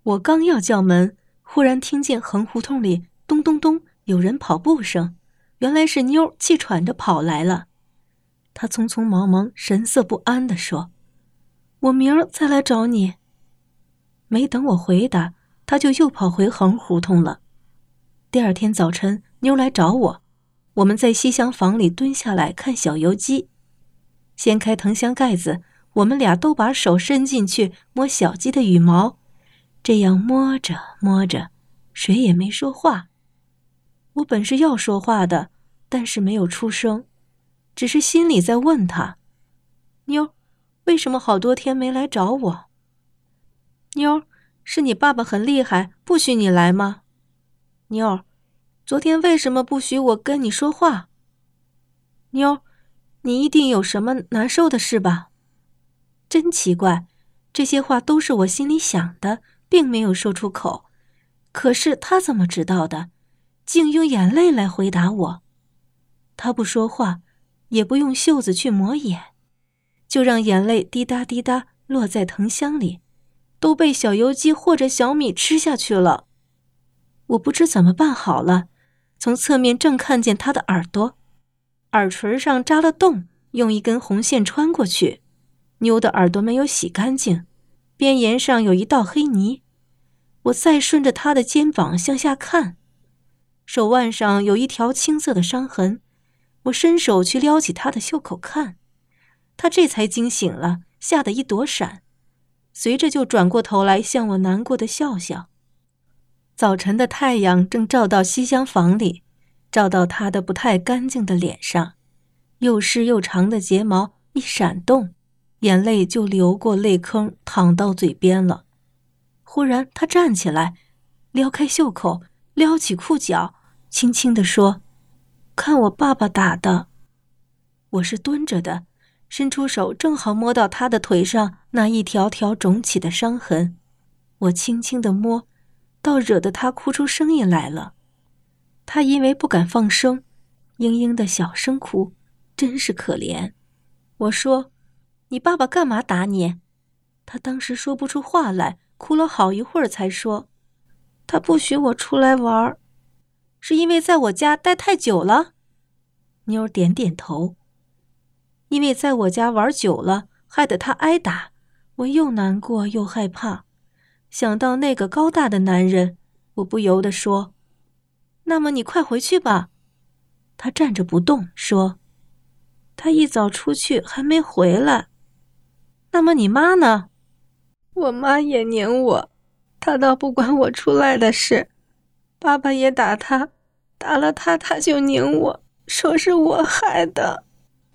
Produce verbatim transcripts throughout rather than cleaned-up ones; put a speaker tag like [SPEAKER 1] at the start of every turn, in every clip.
[SPEAKER 1] 我刚要叫门，忽然听见横胡同里咚咚咚有人跑步声，原来是妞气喘着跑来了。她匆匆忙忙神色不安地说：我明儿再来找你。没等我回答，她就又跑回横胡同了。第二天早晨，妞来找我，我们在西厢房里蹲下来看小油鸡。掀开藤箱盖子，我们俩都把手伸进去摸小鸡的羽毛，这样摸着摸着，谁也没说话。我本是要说话的，但是没有出声，只是心里在问他：妞，为什么好多天没来找我？妞，是你爸爸很厉害，不许你来吗？妞，昨天为什么不许我跟你说话？妞，你一定有什么难受的事吧？真奇怪，这些话都是我心里想的，并没有说出口。可是他怎么知道的？竟用眼泪来回答我。他不说话，也不用袖子去抹眼，就让眼泪滴答滴答落在藤箱里，都被小油鸡或者小米吃下去了。我不知怎么办好了，从侧面正看见他的耳朵，耳垂上扎了洞，用一根红线穿过去。妞的耳朵没有洗干净，边沿上有一道黑泥。我再顺着他的肩膀向下看，手腕上有一条青色的伤痕。我伸手去撩起他的袖口看，他这才惊醒了，吓得一躲闪，随着就转过头来向我难过的笑笑。早晨的太阳正照到西厢房里，照到他的不太干净的脸上，又湿又长的睫毛一闪动，眼泪就流过泪坑，淌到嘴边了。忽然他站起来，撩开袖口，撩起裤脚，轻轻地说：看我爸爸打的。我是蹲着的，伸出手正好摸到他的腿上那一条条肿起的伤痕。我轻轻地摸，倒惹得他哭出声音来了。他因为不敢放声，嘤嘤的小声哭，真是可怜。我说：你爸爸干嘛打你？他当时说不出话来，哭了好一会儿才说：他不许我出来玩。是因为在我家待太久了？妞点点头。因为在我家玩久了，害得他挨打，我又难过又害怕。想到那个高大的男人，我不由得说：那么你快回去吧。他站着不动，说：他一早出去还没回来。那么你妈呢？我妈也黏我，她倒不管我出来的事，爸爸也打她，打了她她就拧我，说是我害的。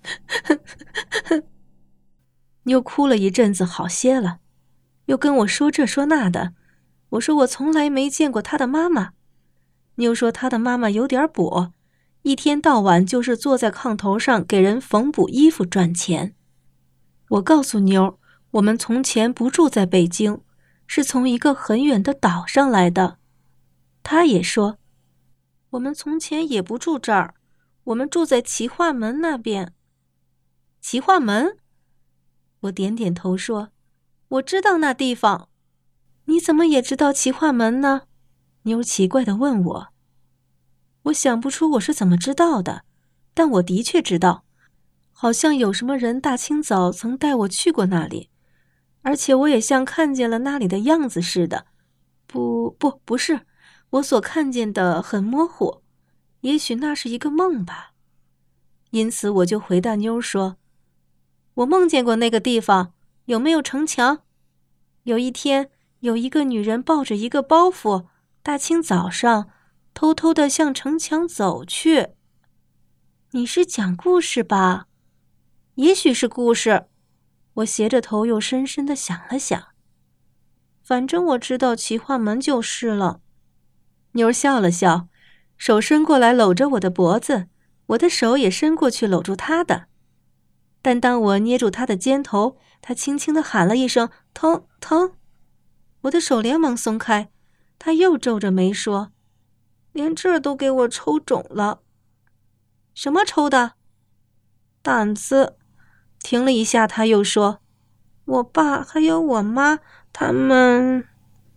[SPEAKER 1] 又哭了一阵子，好些了，又跟我说这说那的。我说我从来没见过他的妈妈。妞说他的妈妈有点跛，一天到晚就是坐在炕头上给人缝补衣服赚钱。我告诉妞，我们从前不住在北京，是从一个很远的岛上来的。她也说，我们从前也不住这儿，我们住在齐化门那边。齐化门？我点点头说，我知道那地方。你怎么也知道齐化门呢？妞奇怪地问我。我想不出我是怎么知道的，但我的确知道，好像有什么人大清早曾带我去过那里，而且我也像看见了那里的样子似的。不不不是，我所看见的很模糊，也许那是一个梦吧。因此我就回答妞说，我梦见过那个地方，有没有城墙？有一天，有一个女人抱着一个包袱，大清早上偷偷地向城墙走去。你是讲故事吧？也许是故事。我斜着头又深深地想了想。反正我知道齐化门就是了。妞笑了笑，手伸过来搂着我的脖子，我的手也伸过去搂住她的。但当我捏住她的肩头，她轻轻地喊了一声疼疼，我的手连忙松开，她又皱着眉说，连这儿都给我抽肿了。什么抽的？胆子。停了一下，她又说，我爸还有我妈他们。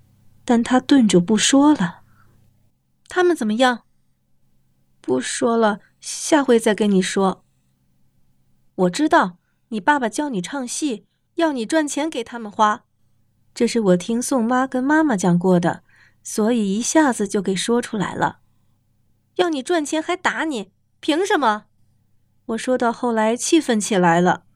[SPEAKER 1] 但他顿住不说了。他们怎么样？不说了，下回再跟你说。我知道，你爸爸教你唱戏，要你赚钱给他们花。这是我听宋妈跟妈妈讲过的，所以一下子就给说出来了。要你赚钱还打你，凭什么？我说到后来气愤起来了。